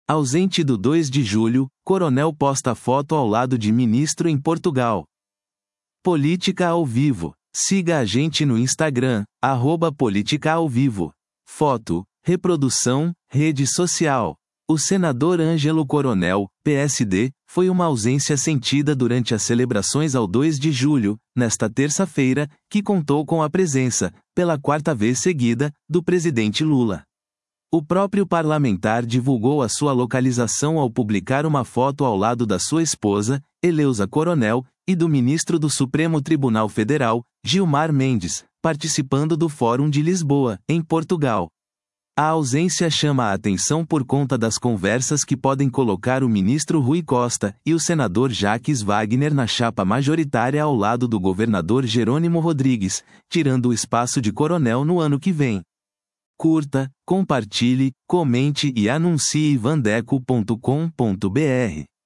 Ausente do 2 de julho, coronel posta foto ao lado de ministro em Portugal. Política ao vivo. Siga a gente no Instagram, @politicaauvivo. Foto, reprodução, rede social. O senador Ângelo Coronel, PSD, foi uma ausência sentida durante as celebrações ao 2 de julho, nesta terça-feira, que contou com a presença, pela quarta vez seguida, do presidente Lula. O próprio parlamentar divulgou a sua localização ao publicar uma foto ao lado da sua esposa, Eleusa Coronel, e do ministro do Supremo Tribunal Federal, Gilmar Mendes, participando do Fórum de Lisboa, em Portugal. A ausência chama a atenção por conta das conversas que podem colocar o ministro Rui Costa e o senador Jacques Wagner na chapa majoritária ao lado do governador Jerônimo Rodrigues, tirando o espaço de coronel no ano que vem. Curta, compartilhe, comente e anuncie vandeco.com.br.